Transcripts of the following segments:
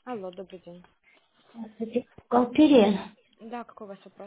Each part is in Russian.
Алло, добрый день. Здравствуйте. Бухгалтерия. Да, какой у вас вопрос?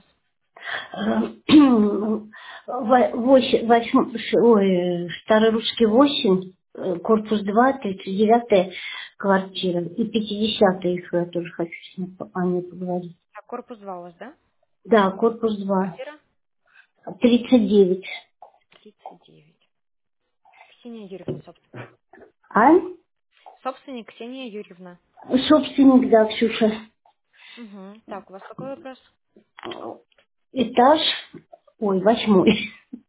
Старорусский 8, корпус 2, 39 квартира. И 50 их я тоже хочу о ней поговорить. Так, корпус 2 у вас, да? Да, корпус 2, Квартира 39. 39. Ксения Юрьевна, собственник. А? Собственник Ксения Юрьевна. Собственник, да, Ксюша. Угу. Так, у вас какой вопрос? Этаж, 8.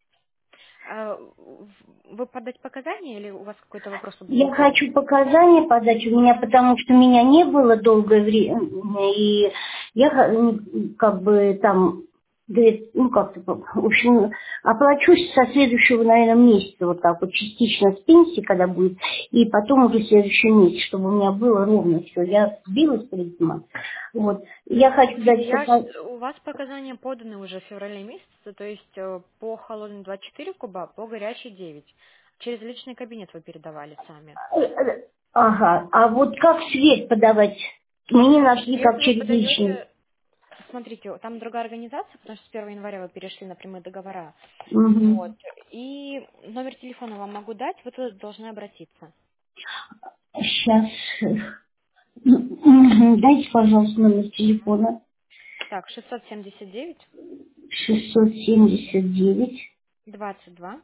Вы подать показания или у вас какой-то вопрос по Я бухгалтерии? хочу показания подать у меня, потому что меня не было долгое время, и я как бы там, говорит, ну как-то, в общем, оплачусь со следующего, наверное, месяца, вот так вот, частично с пенсии, когда будет, и потом уже следующий месяц, чтобы у меня было ровно все. Я сбилась, видимо. Вот. Я хочу Смотрите, дать показания. у вас показания поданы уже в феврале месяце, то есть по холодной 24 куба, по горячей 9. Через личный кабинет вы передавали сами. Ага, а вот как свет подавать? Мы не нашли, Свет как вы через личный. подаете. Смотрите, там другая организация, потому что с 1 января вы перешли на прямые договора. Вот. Угу. И номер телефона вам могу дать, вы туда должны обратиться. Сейчас. Мгм. Дайте, пожалуйста, номер телефона. Так, 679 679 22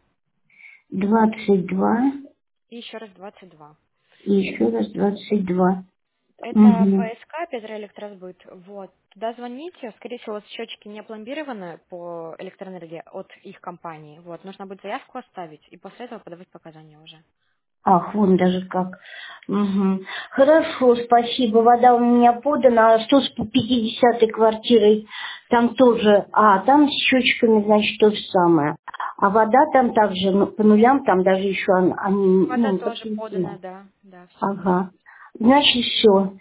22 и еще раз 22. и еще раз 22. Это Угу. ПСК, Петроэлектросбыт. Вот. Туда звоните. Скорее всего, у вас счетчики не пломбированы по электроэнергии от их компании. Вот. Нужно будет заявку оставить и после этого подавать показания уже. Ах, вон даже как. Мгм. Хорошо, спасибо. Вода у меня подана. А что с 50-й квартирой? Там тоже, там с счетчиками, значит, то же самое. А вода там также, ну, по нулям, там даже еще они, Вода ну, тоже подключены. подана, да. Да, все есть. Ага. Значит, все.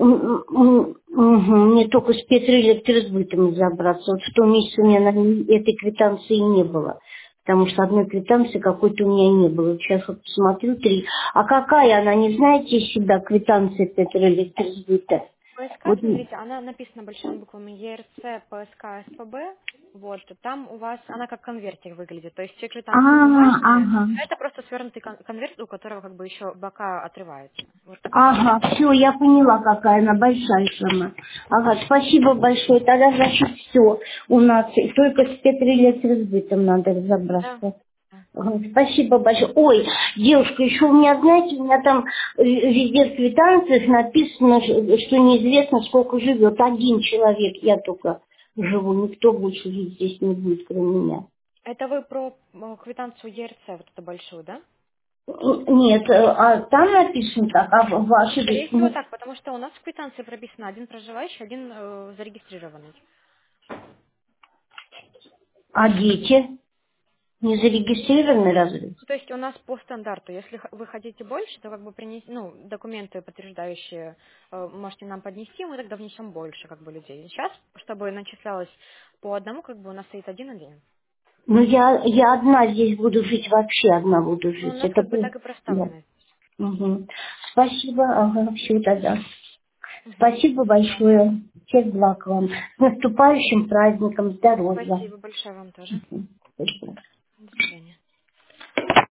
Мне только с Петроэлектросбытом разобраться. Вот в том месяце у меня этой квитанции не было. Потому что одной квитанции какой-то у меня не было. Вот сейчас вот посмотрю 3. А какая она, не знаете из себя квитанция Петроэлектросбыта? ПСК, Вот. смотрите, она написана большими буквами ЕРЦ, ПСК, СПБ. Вот, там у вас, она как конвертик выглядит. То есть все квитанции бумажные, Ага. а это просто свернутый конверт, у которого как бы еще бока отрываются. Вот такая Ага, квитанция. все, я поняла, какая она большая сама. Ага, спасибо большое. Тогда, значит, все у нас. И только с Петроэлектросбытом надо Да. разобраться. Да. Ага, спасибо большое. Ой, девушка, еще у меня, знаете, у меня там везде в квитанциях написано, что неизвестно, сколько живет. Один человек, я только живу. Никто больше жить здесь не будет, кроме меня. Это вы про квитанцию ЕРЦ, вот эту большую, да? Нет, а там написано так, а в Скорее вашей... всего так, потому что у нас в квитанции прописано один проживающий, один зарегистрированный. А дети? Не зарегистрированы разве? Ну, то есть у нас по стандарту, если вы хотите больше, то как бы принести, ну, документы, подтверждающие, можете нам поднести, мы тогда внесем больше как бы людей. Сейчас, чтобы начислялось по одному, как бы у нас стоит один. Ну, я одна здесь буду жить, вообще одна буду Ну, у жить. нас Это как бы так и да. проставлено. Мгм. Спасибо, ага, все тогда. Мгм. Спасибо Пожалуйста. большое. Всех благ вам. С наступающим праздником, здоровья. Спасибо большое вам тоже. Спасибо. До свидания.